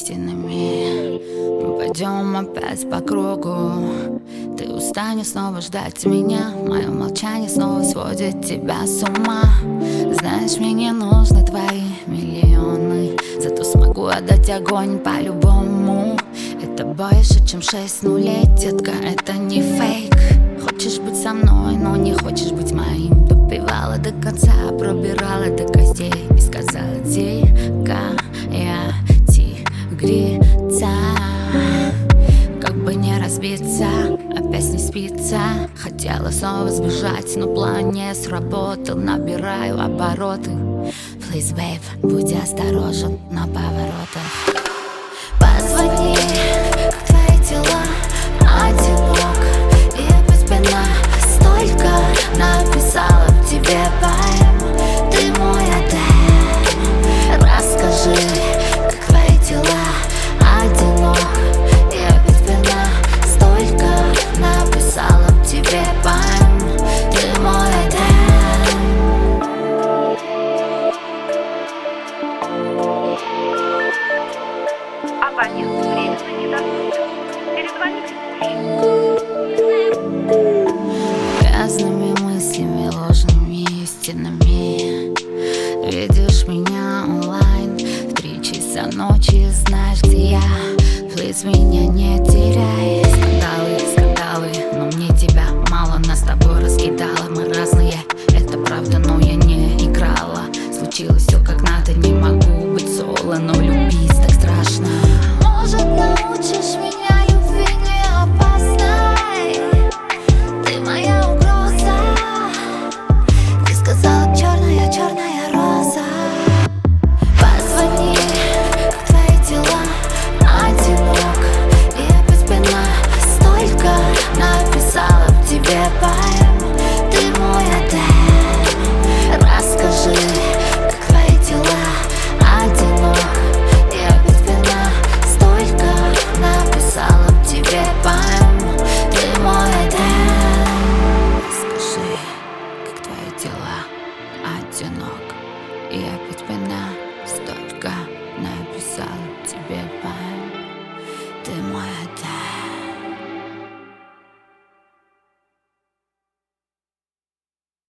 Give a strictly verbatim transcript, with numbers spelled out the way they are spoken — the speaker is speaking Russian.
истинными. Мы пойдем опять по кругу. Ты устанешь снова ждать меня. Мое молчание снова сводит тебя с ума. Знаешь, мне не нужны твои миллионы, зато смогу отдать огонь по-любому. Это больше, чем шесть нулей, детка, это не фейк. Хочешь быть со мной, но не хочешь быть моим. Допивала до конца, пробирала до костей и сказала: тихо, я тигрица. Как бы не разбиться, опять не спится. Хотела снова сбежать, но план не сработал. Набираю обороты. Please, babe, будь осторожен на поворотах. Позвони, как твои дела, одинок. И опять спина, столько написала в тебе поэм. Ты мой Эдем. Расскажи, как твои дела, одинок. И опять спина, столько написала в тебе поэм. Ты мой Эдем. Абонент временно недоступен. Перезвоните позже. Грязными мыслями, ложными истинами. Видишь меня онлайн в три часа ночи, знаешь, где я. Плиз, меня не теряй. Скандалы, скандалы, но мне тебя мало. Нас с тобой раскидало, мы разные, это правда, но я не играла. Случилось все как надо, не могу быть соло, но любить так страшно. Может, научишь меня любви не опасной? Ты моя угроза. Ты сказала: черная, черная роза. Позвони, как твои дела, одинок. И опять спина, столько написала в тебе поэм. Ты мой Эдем. Расскажи, как твои дела, одинок. И опять спина, столько написала в тебе поэм. Ты мой Эдем. Скажи, как твои дела, одинок. И опять спина, столько